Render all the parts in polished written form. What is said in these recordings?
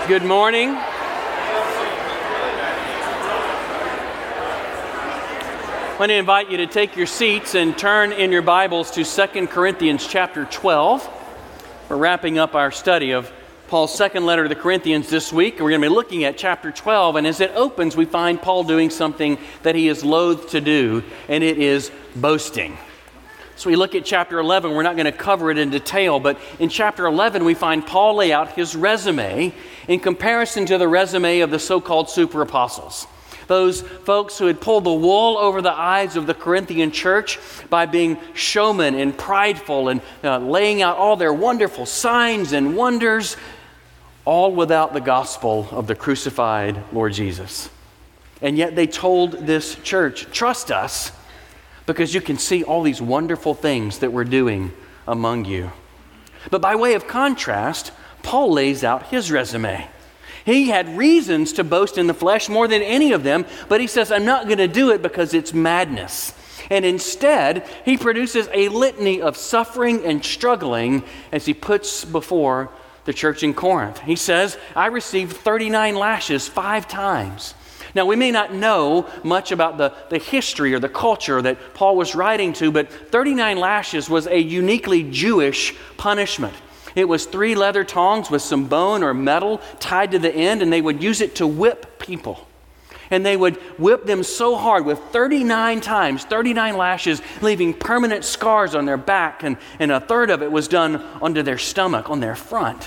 Good morning. I want to invite you to take your seats and turn in your Bibles to 2 Corinthians chapter 12. We're wrapping up our study of Paul's second letter to the Corinthians this week. We're going to be looking at chapter 12, and as it opens, we find Paul doing something that he is loath to do, and it is boasting. So we look at chapter 11. We're not going to cover it in detail, but in chapter 11, we find Paul lay out his resume in comparison to the resume of the so-called super apostles. Those folks who had pulled the wool over the eyes of the Corinthian church by being showmen and prideful and laying out all their wonderful signs and wonders, all without the gospel of the crucified Lord Jesus. And yet they told this church, trust us, because you can see all these wonderful things that we're doing among you. But by way of contrast, Paul lays out his resume. He had reasons to boast in the flesh more than any of them, but he says, I'm not going to do it because it's madness. And instead, he produces a litany of suffering and struggling as he puts before the church in Corinth. He says, I received 39 lashes 5 times. Now, we may not know much about the history or the culture that Paul was writing to, but 39 lashes was a uniquely Jewish punishment. It was 3 leather tongs with some bone or metal tied to the end, and they would use it to whip people. And they would whip them so hard with 39 times, 39 lashes, leaving permanent scars on their back, and a third of it was done onto their stomach, on their front.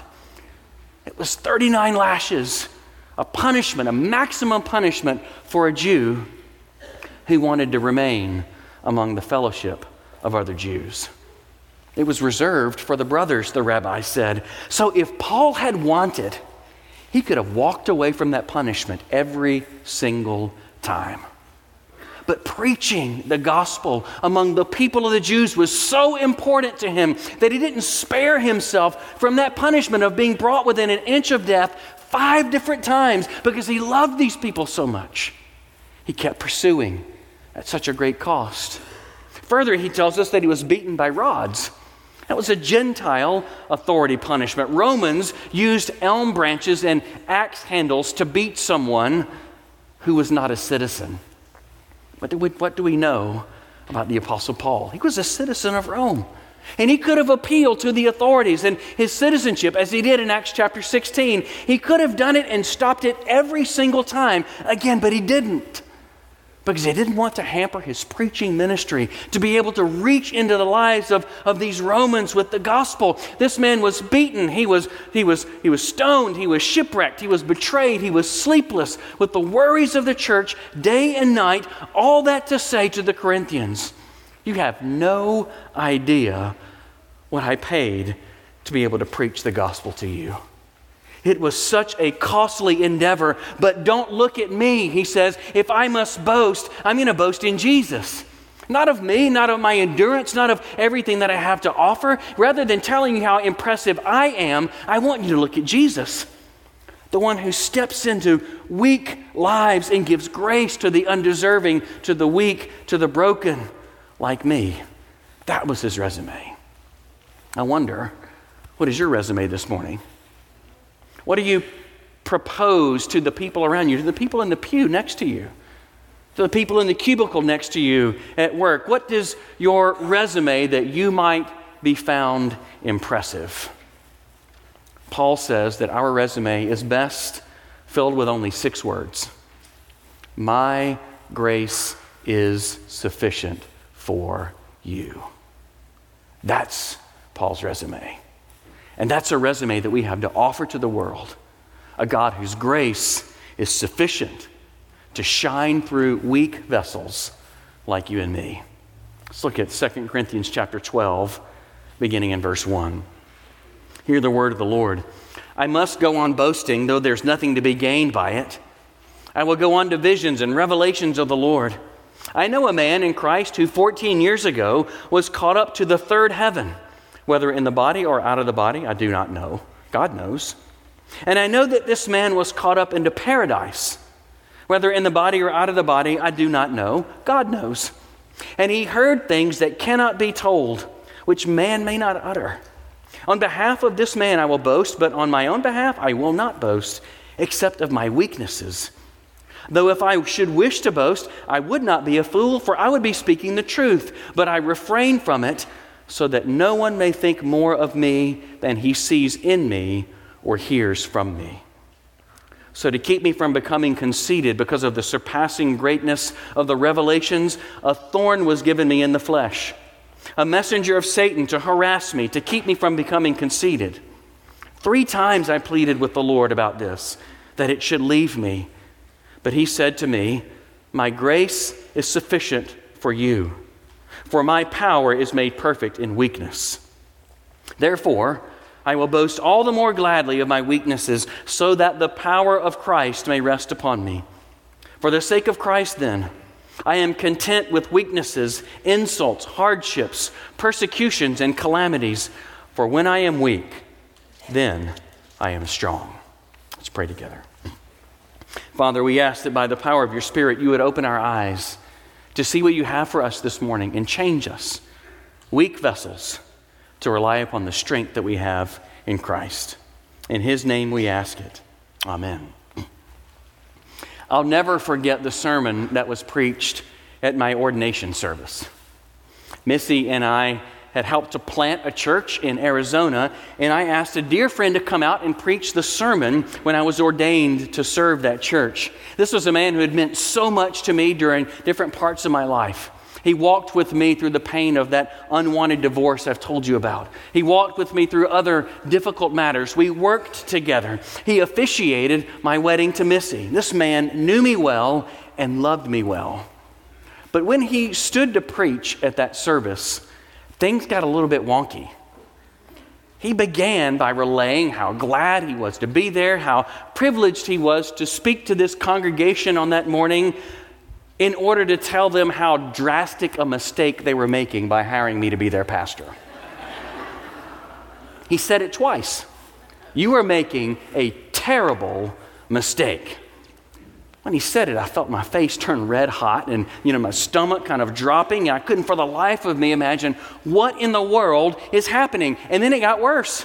It was 39 lashes. A punishment, a maximum punishment for a Jew who wanted to remain among the fellowship of other Jews. It was reserved for the brothers, the rabbi said. So if Paul had wanted, he could have walked away from that punishment every single time. But preaching the gospel among the people of the Jews was so important to him that he didn't spare himself from that punishment of being brought within an inch of death 5 different times because he loved these people so much. He kept pursuing at such a great cost. Further, he tells us that he was beaten by rods. That was a Gentile authority punishment. Romans used elm branches and axe handles to beat someone who was not a citizen. But what do we know about the Apostle Paul? He was a citizen of Rome. And he could have appealed to the authorities and his citizenship, as he did in Acts chapter 16. He could have done it and stopped it every single time again, but he didn't. Because he didn't want to hamper his preaching ministry, to be able to reach into the lives of these Romans with the gospel. This man was beaten, he was stoned, he was shipwrecked, he was betrayed, he was sleepless with the worries of the church day and night, all that to say to the Corinthians, you have no idea what I paid to be able to preach the gospel to you. It was such a costly endeavor, but don't look at me, he says. If I must boast, I'm going to boast in Jesus. Not of me, not of my endurance, not of everything that I have to offer. Rather than telling you how impressive I am, I want you to look at Jesus. The one who steps into weak lives and gives grace to the undeserving, to the weak, to the broken, like me. That was his resume. I wonder, what is your resume this morning? What do you propose to the people around you, to the people in the pew next to you, to the people in the cubicle next to you at work? What is your resume that you might be found impressive? Paul says that our resume is best filled with only 6 words. My grace is sufficient for you. That's Paul's resume. And that's a resume that we have to offer to the world. A God whose grace is sufficient to shine through weak vessels like you and me. Let's look at 2 Corinthians chapter 12, beginning in verse 1. Hear the word of the Lord. I must go on boasting, though there's nothing to be gained by it. I will go on to visions and revelations of the Lord. I know a man in Christ who 14 years ago was caught up to the 3rd heaven. Whether in the body or out of the body, I do not know. God knows. And I know that this man was caught up into paradise. Whether in the body or out of the body, I do not know. God knows. And he heard things that cannot be told, which man may not utter. On behalf of this man I will boast, but on my own behalf I will not boast, except of my weaknesses. Though if I should wish to boast, I would not be a fool, for I would be speaking the truth. But I refrain from it, so that no one may think more of me than he sees in me or hears from me. So to keep me from becoming conceited because of the surpassing greatness of the revelations, a thorn was given me in the flesh, a messenger of Satan to harass me, to keep me from becoming conceited. 3 times I pleaded with the Lord about this, that it should leave me. But he said to me, my grace is sufficient for you, for my power is made perfect in weakness. Therefore, I will boast all the more gladly of my weaknesses, so that the power of Christ may rest upon me. For the sake of Christ, then, I am content with weaknesses, insults, hardships, persecutions, and calamities. For when I am weak, then I am strong. Let's pray together. Father, we ask that by the power of your Spirit, you would open our eyes to see what you have for us this morning and change us, weak vessels, to rely upon the strength that we have in Christ. In his name we ask it. Amen. I'll never forget the sermon that was preached at my ordination service. Missy and I had helped to plant a church in Arizona, and I asked a dear friend to come out and preach the sermon when I was ordained to serve that church. This was a man who had meant so much to me during different parts of my life. He walked with me through the pain of that unwanted divorce I've told you about. He walked with me through other difficult matters. We worked together. He officiated my wedding to Missy. This man knew me well and loved me well. But when he stood to preach at that service, things got a little bit wonky. He began by relaying how glad he was to be there, how privileged he was to speak to this congregation on that morning, in order to tell them how drastic a mistake they were making by hiring me to be their pastor. He said it twice. You are making a terrible mistake. When he said it, I felt my face turn red hot and, my stomach kind of dropping. I couldn't for the life of me imagine what in the world is happening. And then it got worse.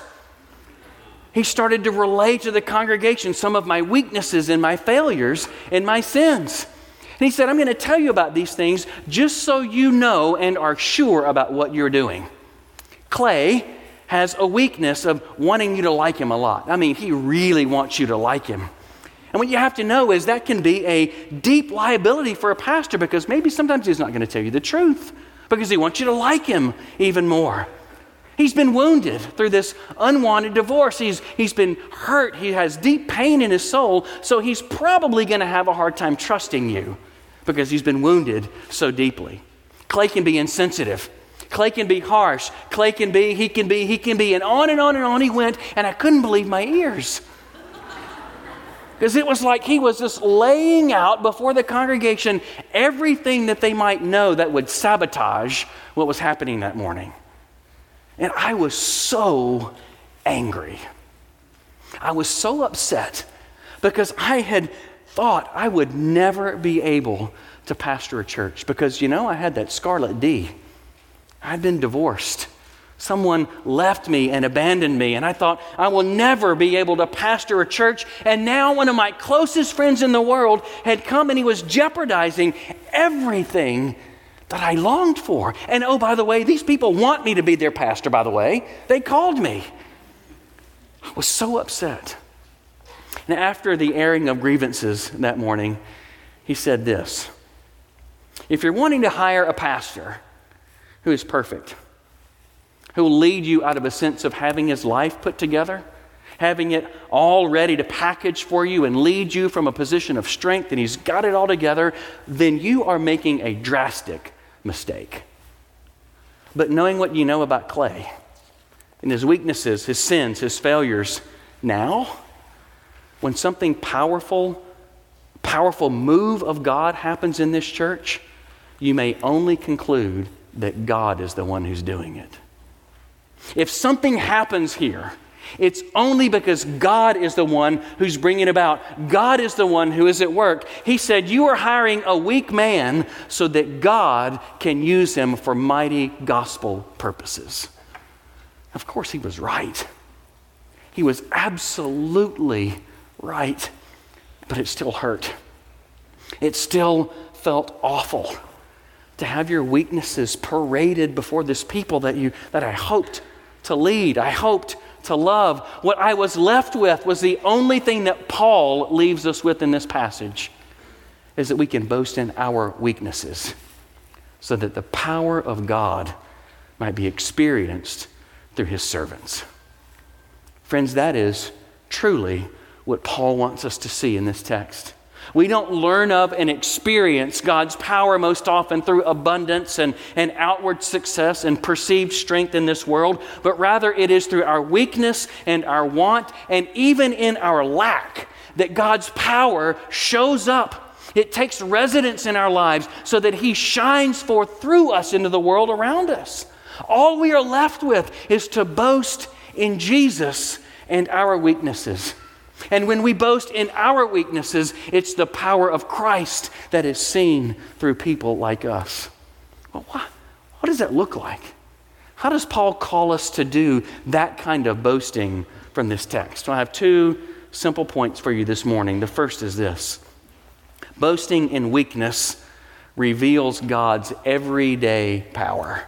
He started to relay to the congregation some of my weaknesses and my failures and my sins. And he said, I'm going to tell you about these things just so you know and are sure about what you're doing. Clay has a weakness of wanting you to like him a lot. I mean, he really wants you to like him. And what you have to know is that can be a deep liability for a pastor, because maybe sometimes he's not going to tell you the truth because he wants you to like him even more. He's been wounded through this unwanted divorce. He's been hurt. He has deep pain in his soul, so he's probably going to have a hard time trusting you because he's been wounded so deeply. Clay can be insensitive. Clay can be harsh. Clay can be, he can be, and on and on and on he went, and I couldn't believe my ears. Because it was like he was just laying out before the congregation everything that they might know that would sabotage what was happening that morning. And I was so angry. I was so upset because I had thought I would never be able to pastor a church because, I had that scarlet D. I'd been divorced. Someone left me and abandoned me, and I thought I will never be able to pastor a church. And now one of my closest friends in the world had come, and he was jeopardizing everything that I longed for. And oh, by the way, these people want me to be their pastor, by the way. They called me. I was so upset. And after the airing of grievances that morning, he said this: if you're wanting to hire a pastor who is perfect, who will lead you out of a sense of having his life put together, having it all ready to package for you and lead you from a position of strength, and he's got it all together, then you are making a drastic mistake. But knowing what you know about Clay and his weaknesses, his sins, his failures, now, when something powerful move of God happens in this church, you may only conclude that God is the one who's doing it. If something happens here, it's only because God is the one who's bringing it about. God is the one who is at work. He said, you are hiring a weak man so that God can use him for mighty gospel purposes. Of course, he was right. He was absolutely right, but it still hurt. It still felt awful to have your weaknesses paraded before this people that I hoped to lead, I hoped to love. What I was left with was the only thing that Paul leaves us with in this passage, is that we can boast in our weaknesses so that the power of God might be experienced through his servants. Friends, that is truly what Paul wants us to see in this text. We don't learn of and experience God's power most often through abundance and outward success and perceived strength in this world, but rather it is through our weakness and our want and even in our lack that God's power shows up. It takes residence in our lives so that he shines forth through us into the world around us. All we are left with is to boast in Jesus and our weaknesses. And when we boast in our weaknesses, it's the power of Christ that is seen through people like us. Well, what does that look like? How does Paul call us to do that kind of boasting from this text? Well, I have two simple points for you this morning. The first is this: boasting in weakness reveals God's everyday power.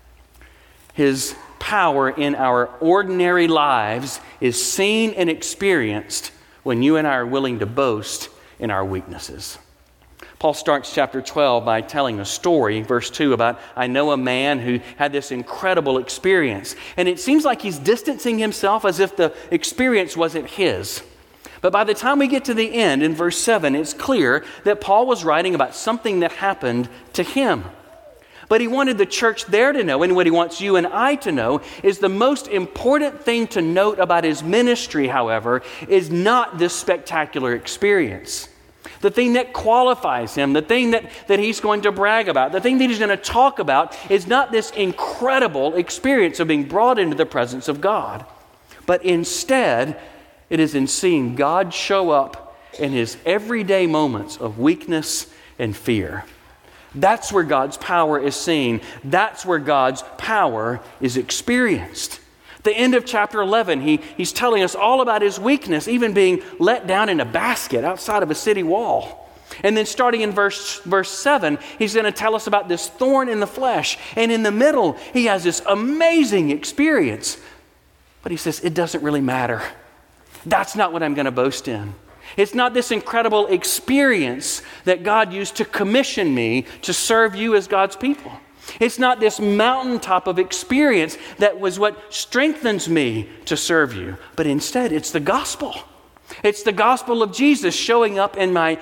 His power in our ordinary lives is seen and experienced when you and I are willing to boast in our weaknesses. Paul starts chapter 12 by telling a story, verse 2, about I know a man who had this incredible experience. And it seems like he's distancing himself as if the experience wasn't his. But by the time we get to the end, in verse 7, it's clear that Paul was writing about something that happened to him. But he wanted the church there to know, and what he wants you and I to know, is the most important thing to note about his ministry, however, is not this spectacular experience. The thing that qualifies him, the thing that he's going to brag about, the thing that he's going to talk about is not this incredible experience of being brought into the presence of God. But instead, it is in seeing God show up in his everyday moments of weakness and fear. That's where God's power is seen. That's where God's power is experienced. The end of chapter 11, he's telling us all about his weakness, even being let down in a basket outside of a city wall. And then starting in verse 7, he's going to tell us about this thorn in the flesh. And in the middle, he has this amazing experience. But he says, it doesn't really matter. That's not what I'm going to boast in. It's not this incredible experience that God used to commission me to serve you as God's people. It's not this mountaintop of experience that was what strengthens me to serve you, but instead it's the gospel. It's the gospel of Jesus showing up in my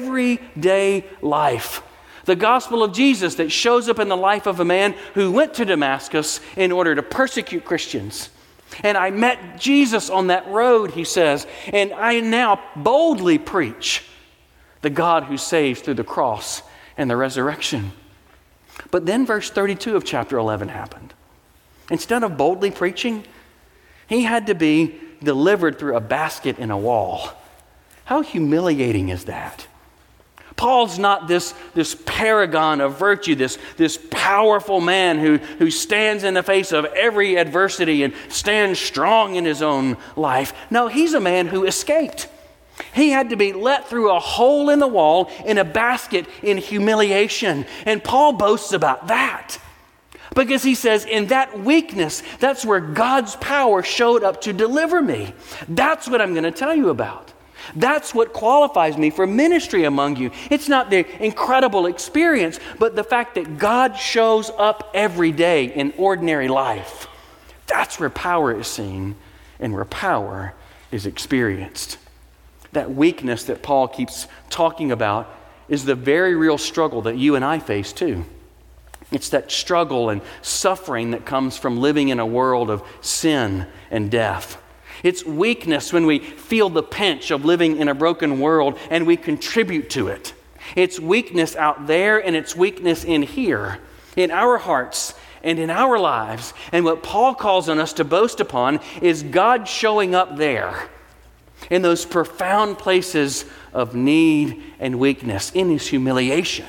everyday life. The gospel of Jesus that shows up in the life of a man who went to Damascus in order to persecute Christians. And I met Jesus on that road, he says, and I now boldly preach the God who saves through the cross and the resurrection. But then verse 32 of chapter 11 happened. Instead of boldly preaching, he had to be delivered through a basket in a wall. How humiliating is that? Paul's not this paragon of virtue, this powerful man who stands in the face of every adversity and stands strong in his own life. No, he's a man who escaped. He had to be let through a hole in the wall in a basket in humiliation. And Paul boasts about that. Because he says, in that weakness, that's where God's power showed up to deliver me. That's what I'm going to tell you about. That's what qualifies me for ministry among you. It's not the incredible experience, but the fact that God shows up every day in ordinary life. That's where power is seen and where power is experienced. That weakness that Paul keeps talking about is the very real struggle that you and I face too. It's that struggle and suffering that comes from living in a world of sin and death. It's weakness when we feel the pinch of living in a broken world and we contribute to it. It's weakness out there and it's weakness in here, in our hearts and in our lives. And what Paul calls on us to boast upon is God showing up there in those profound places of need and weakness. In his humiliation,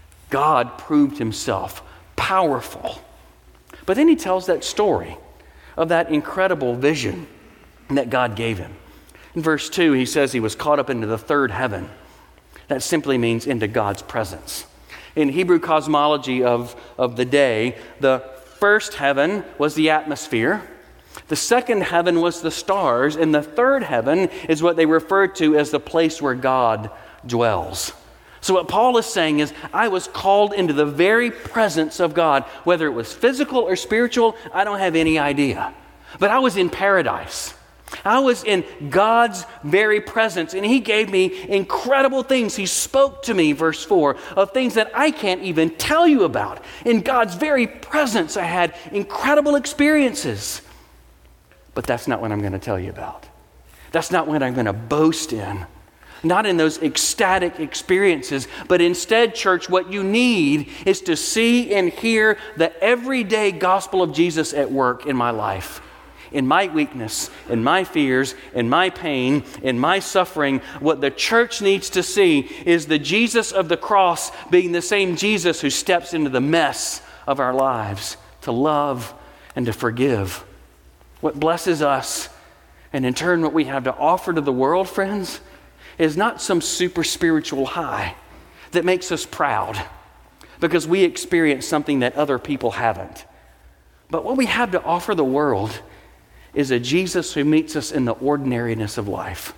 God proved himself powerful. But then he tells that story of that incredible vision that God gave him. In verse 2, he says he was caught up into the third heaven. That simply means into God's presence. In Hebrew cosmology of the day, the first heaven was the atmosphere, the second heaven was the stars, and the third heaven is what they refer to as the place where God dwells. So what Paul is saying is, I was called into the very presence of God. Whether it was physical or spiritual, I don't have any idea. But I was in paradise. I was in God's very presence, and he gave me incredible things. He spoke to me, verse 4, of things that I can't even tell you about. In God's very presence, I had incredible experiences. But that's not what I'm going to tell you about. That's not what I'm going to boast in. Not in those ecstatic experiences, but instead, church, what you need is to see and hear the everyday gospel of Jesus at work in my life. In my weakness, in my fears, in my pain, in my suffering, what the church needs to see is the Jesus of the cross being the same Jesus who steps into the mess of our lives to love and to forgive. What blesses us, and in turn what we have to offer to the world, friends, is not some super spiritual high that makes us proud because we experience something that other people haven't. But what we have to offer the world is a Jesus who meets us in the ordinariness of life,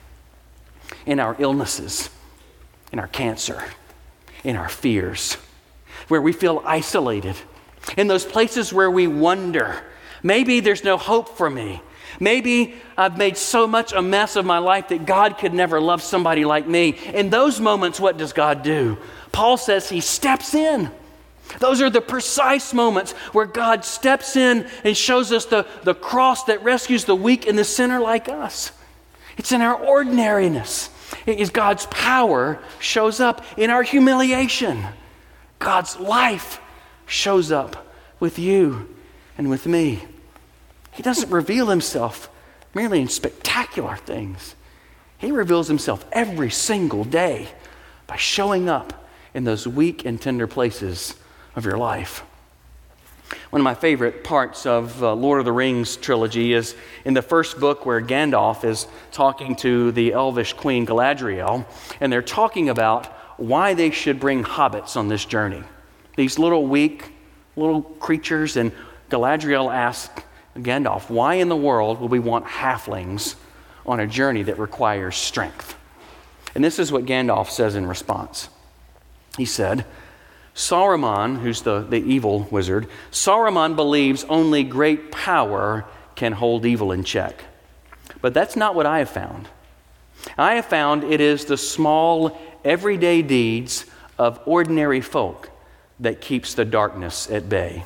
in our illnesses, in our cancer, in our fears, where we feel isolated, in those places where we wonder, maybe there's no hope for me. Maybe I've made so much a mess of my life that God could never love somebody like me. In those moments, what does God do? Paul says he steps in. Those are the precise moments where God steps in and shows us the cross that rescues the weak and the sinner like us. It's in our ordinariness. It is God's power shows up in our humiliation. God's life shows up with you and with me. He doesn't reveal himself merely in spectacular things. He reveals himself every single day by showing up in those weak and tender places of your life. One of my favorite parts of Lord of the Rings trilogy is in the first book where Gandalf is talking to the elvish queen Galadriel, and they're talking about why they should bring hobbits on this journey. These little weak little creatures, and Galadriel asks Gandalf, why in the world would we want halflings on a journey that requires strength? And this is what Gandalf says in response. He said, Saruman, who's the evil wizard, Saruman believes only great power can hold evil in check. But that's not what I have found. I have found it is the small, everyday deeds of ordinary folk that keeps the darkness at bay.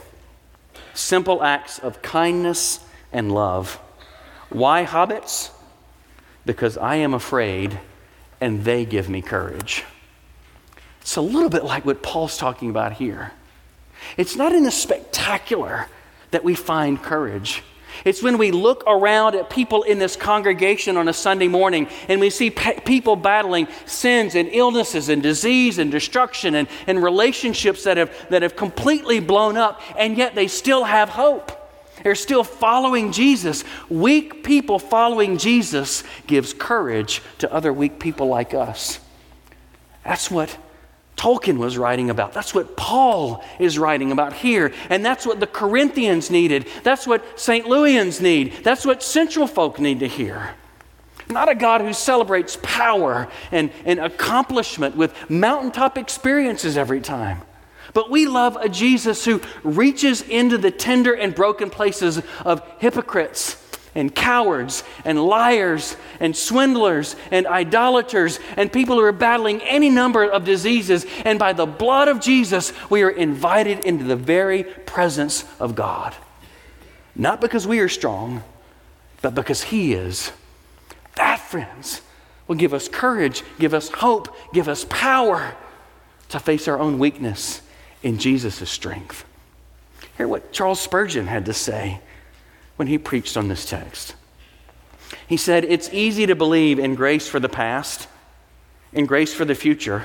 Simple acts of kindness and love. Why hobbits? Because I am afraid and they give me courage. It's a little bit like what Paul's talking about here. It's not in the spectacular that we find courage. It's when we look around at people in this congregation on a Sunday morning and we see people battling sins and illnesses and disease and destruction and relationships that have completely blown up, and yet they still have hope. They're still following Jesus. Weak people following Jesus gives courage to other weak people like us. That's what Tolkien was writing about. That's what Paul is writing about here. And that's what the Corinthians needed. That's what St. Louisans need. That's what Central folk need to hear. Not a God who celebrates power and accomplishment with mountaintop experiences every time. But we love a Jesus who reaches into the tender and broken places of hypocrites and cowards and liars and swindlers and idolaters and people who are battling any number of diseases. And by the blood of Jesus, we are invited into the very presence of God. Not because we are strong, but because He is. That, friends, will give us courage, give us hope, give us power to face our own weakness in Jesus' strength. Hear what Charles Spurgeon had to say when he preached on this text. He said, it's easy to believe in grace for the past, in grace for the future,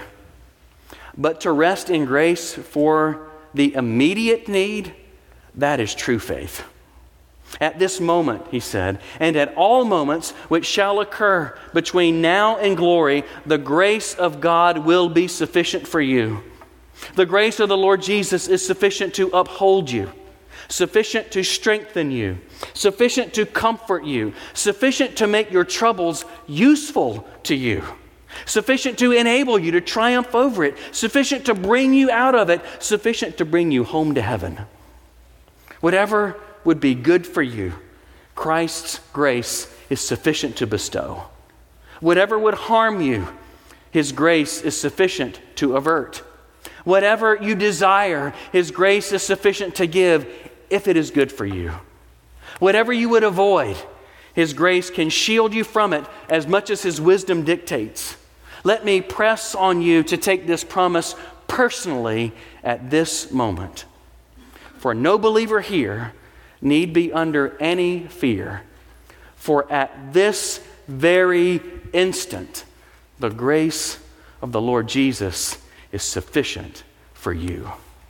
but to rest in grace for the immediate need, that is true faith. At this moment, he said, and at all moments which shall occur between now and glory, the grace of God will be sufficient for you. The grace of the Lord Jesus is sufficient to uphold you, sufficient to strengthen you, sufficient to comfort you, sufficient to make your troubles useful to you, sufficient to enable you to triumph over it, sufficient to bring you out of it, sufficient to bring you home to heaven. Whatever would be good for you, Christ's grace is sufficient to bestow. Whatever would harm you, His grace is sufficient to avert. Whatever you desire, His grace is sufficient to give if it is good for you. Whatever you would avoid, His grace can shield you from it as much as His wisdom dictates. Let me press on you to take this promise personally at this moment. For no believer here need be under any fear, for at this very instant, the grace of the Lord Jesus is sufficient for you.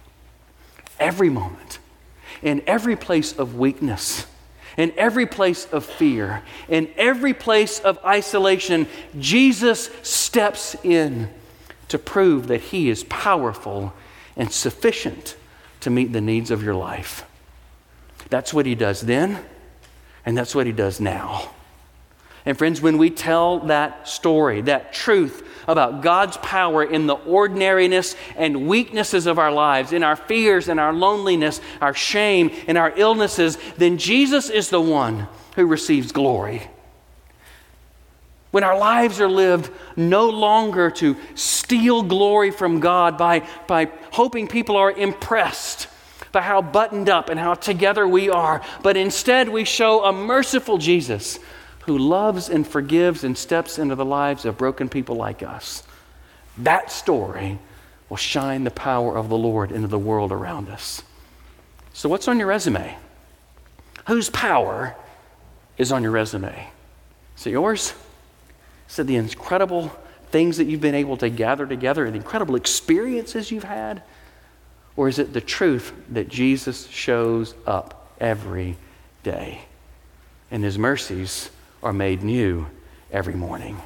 Every moment, in every place of weakness, in every place of fear, in every place of isolation, Jesus steps in to prove that He is powerful and sufficient to meet the needs of your life. That's what He does then, and that's what He does now. And friends, when we tell that story, that truth about God's power in the ordinariness and weaknesses of our lives, in our fears and our loneliness, our shame and our illnesses, then Jesus is the one who receives glory. When our lives are lived no longer to steal glory from God by hoping people are impressed by how buttoned up and how together we are, but instead we show a merciful Jesus who loves and forgives and steps into the lives of broken people like us. That story will shine the power of the Lord into the world around us. So what's on your resume? Whose power is on your resume? Is it yours? Is it the incredible things that you've been able to gather together and the incredible experiences you've had? Or is it the truth that Jesus shows up every day and His mercies are made new every morning?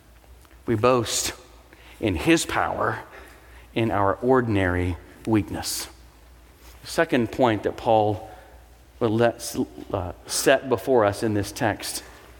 We boast in His power in our ordinary weakness. The second point that Paul will set before us in this text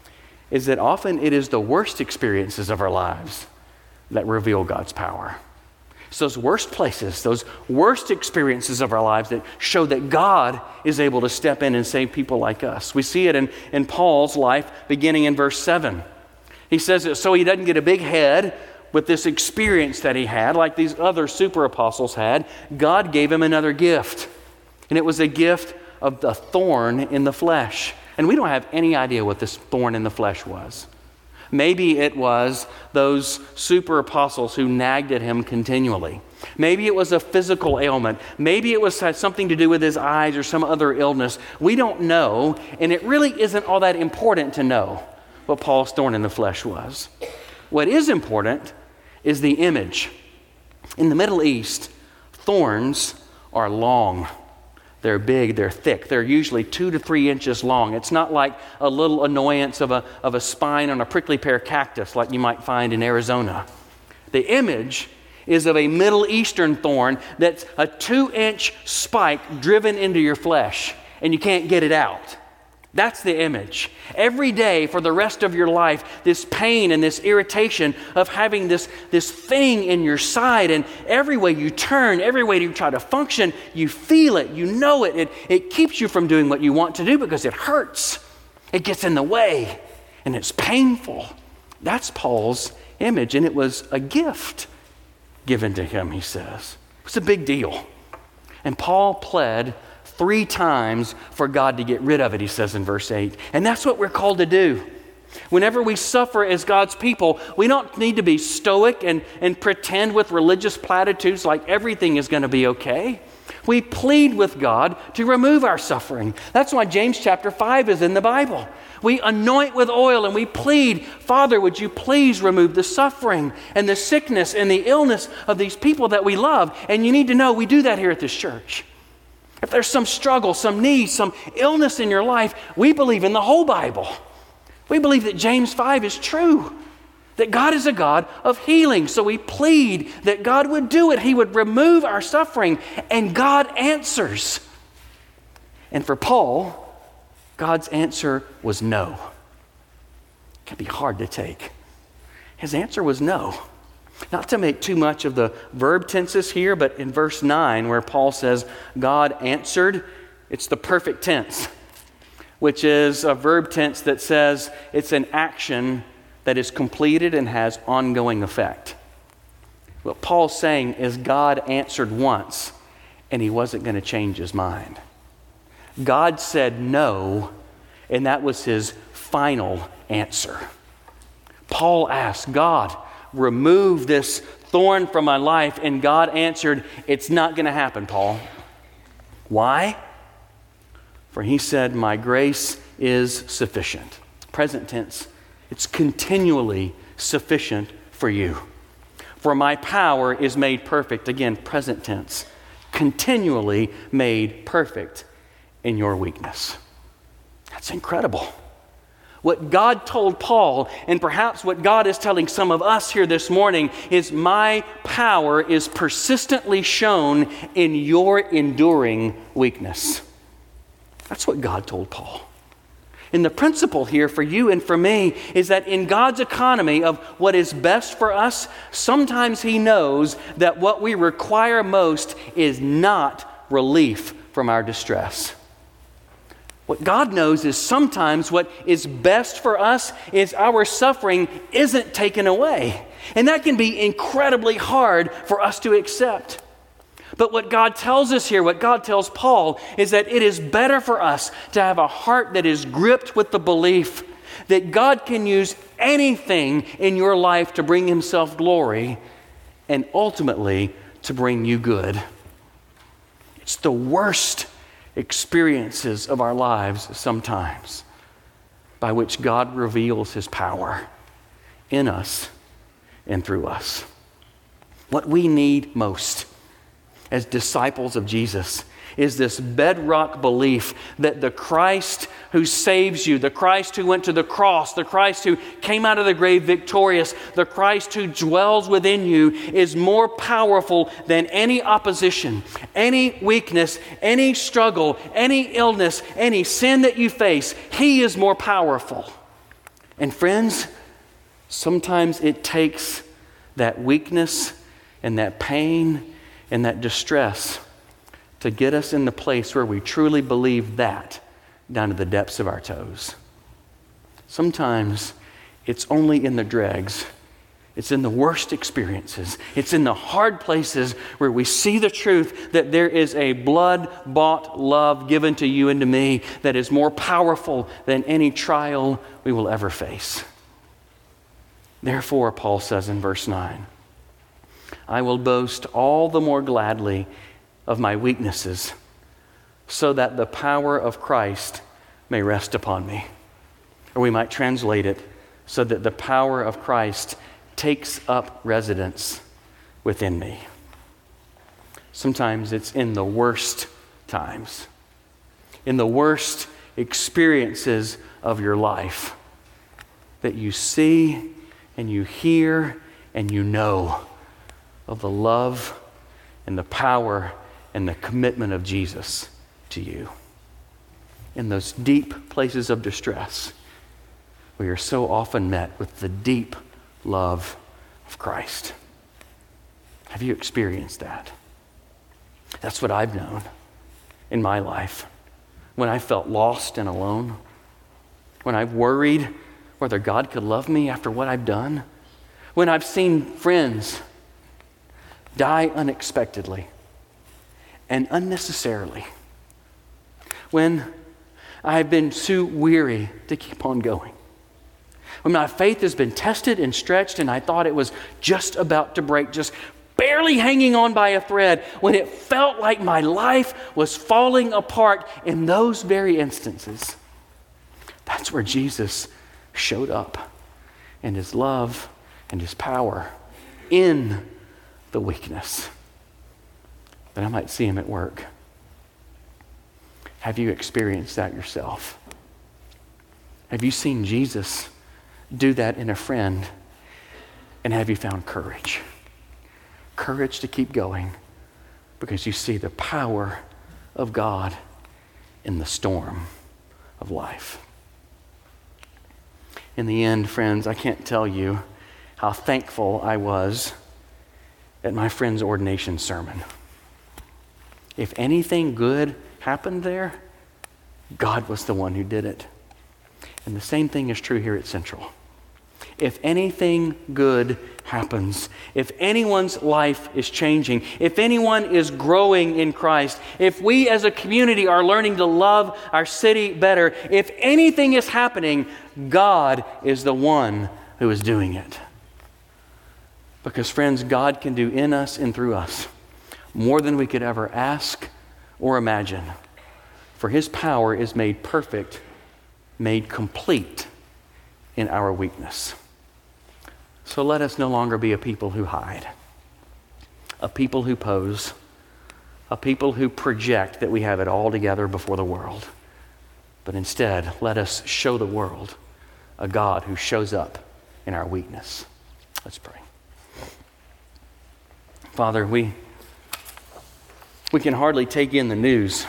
is that often it is the worst experiences of our lives that reveal God's power. It's those worst places, those worst experiences of our lives that show that God is able to step in and save people like us. We see it in Paul's life beginning in verse 7. He says that so he doesn't get a big head with this experience that he had, like these other super apostles had. God gave him another gift, and it was a gift of the thorn in the flesh. And we don't have any idea what this thorn in the flesh was. Maybe it was those super apostles who nagged at him continually. Maybe it was a physical ailment. Maybe it had something to do with his eyes or some other illness. We don't know, and it really isn't all that important to know what Paul's thorn in the flesh was. What is important is the image. In the Middle East, thorns are long. They're big, they're thick. They're usually 2 to 3 inches long. It's not like a little annoyance of a spine on a prickly pear cactus like you might find in Arizona. The image is of a Middle Eastern thorn that's a 2-inch spike driven into your flesh, and you can't get it out. That's the image. Every day for the rest of your life, this pain and this irritation of having this thing in your side, and every way you turn, every way you try to function, you feel it, you know it. It keeps you from doing what you want to do because it hurts. It gets in the way, and it's painful. That's Paul's image, and it was a gift given to him, he says. It's a big deal. And Paul pled 3 times for God to get rid of it, he says in verse 8. And that's what we're called to do. Whenever we suffer as God's people, we don't need to be stoic and pretend with religious platitudes like everything is going to be okay. We plead with God to remove our suffering. That's why James chapter 5 is in the Bible. We anoint with oil and we plead, Father, would you please remove the suffering and the sickness and the illness of these people that we love? And you need to know we do that here at this church. If there's some struggle, some need, some illness in your life, we believe in the whole Bible. We believe that James 5 is true, that God is a God of healing. So we plead that God would do it. He would remove our suffering, and God answers. And for Paul, God's answer was no. It can be hard to take. His answer was no. Not to make too much of the verb tenses here, but in verse 9 where Paul says, God answered, it's the perfect tense, which is a verb tense that says it's an action that is completed and has ongoing effect. What Paul's saying is God answered once, and he wasn't going to change his mind. God said no, and that was his final answer. Paul asked, God, remove this thorn from my life, and God answered, it's not going to happen, Paul. Why? For he said, my grace is sufficient. Present tense, it's continually sufficient for you. For my power is made perfect. Again, present tense, continually made perfect in your weakness. That's incredible. What God told Paul, and perhaps what God is telling some of us here this morning, is my power is persistently shown in your enduring weakness. That's what God told Paul. And the principle here for you and for me is that in God's economy of what is best for us, sometimes He knows that what we require most is not relief from our distress. What God knows is sometimes what is best for us is our suffering isn't taken away. And that can be incredibly hard for us to accept. But what God tells us here, what God tells Paul, is that it is better for us to have a heart that is gripped with the belief that God can use anything in your life to bring Himself glory and ultimately to bring you good. It's the worst experiences of our lives sometimes by which God reveals His power in us and through us. What we need most as disciples of Jesus is this bedrock belief that the Christ who saves you, the Christ who went to the cross, the Christ who came out of the grave victorious, the Christ who dwells within you is more powerful than any opposition, any weakness, any struggle, any illness, any sin that you face. He is more powerful. And friends, sometimes it takes that weakness and that pain and that distress to get us in the place where we truly believe that down to the depths of our toes. Sometimes it's only in the dregs. It's in the worst experiences. It's in the hard places where we see the truth that there is a blood-bought love given to you and to me that is more powerful than any trial we will ever face. Therefore, Paul says in verse 9, I will boast all the more gladly of my weaknesses, so that the power of Christ may rest upon me. Or we might translate it, so that the power of Christ takes up residence within me. Sometimes it's in the worst times, in the worst experiences of your life, that you see and you hear and you know of the love and the power and the commitment of Jesus to you. In those deep places of distress, we are so often met with the deep love of Christ. Have you experienced that? That's what I've known in my life. When I felt lost and alone, when I've worried whether God could love me after what I've done, when I've seen friends die unexpectedly and unnecessarily, when I've been too weary to keep on going, when my faith has been tested and stretched and I thought it was just about to break, just barely hanging on by a thread, when it felt like my life was falling apart, in those very instances, that's where Jesus showed up in His love and His power in the weakness, that I might see Him at work. Have you experienced that yourself? Have you seen Jesus do that in a friend? And have you found courage? Courage to keep going because you see the power of God in the storm of life. In the end, friends, I can't tell you how thankful I was at my friend's ordination sermon. If anything good happened there, God was the one who did it. And the same thing is true here at Central. If anything good happens, if anyone's life is changing, if anyone is growing in Christ, if we as a community are learning to love our city better, if anything is happening, God is the one who is doing it. Because, friends, God can do in us and through us more than we could ever ask or imagine. For His power is made perfect, made complete in our weakness. So let us no longer be a people who hide, a people who pose, a people who project that we have it all together before the world. But instead, let us show the world a God who shows up in our weakness. Let's pray. Father, we can hardly take in the news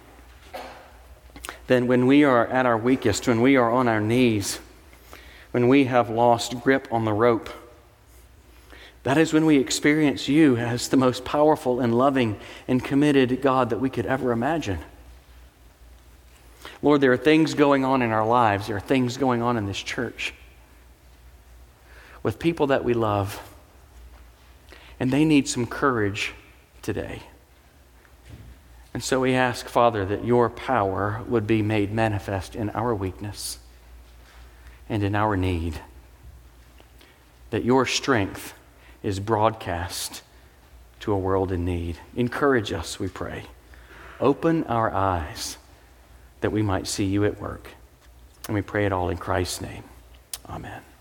that when we are at our weakest, when we are on our knees, when we have lost grip on the rope, that is when we experience You as the most powerful and loving and committed God that we could ever imagine. Lord, there are things going on in our lives, there are things going on in this church with people that we love, and they need some courage today. And so we ask, Father, that Your power would be made manifest in our weakness and in our need, that Your strength is broadcast to a world in need. Encourage us, we pray. Open our eyes that we might see You at work. And we pray it all in Christ's name. Amen.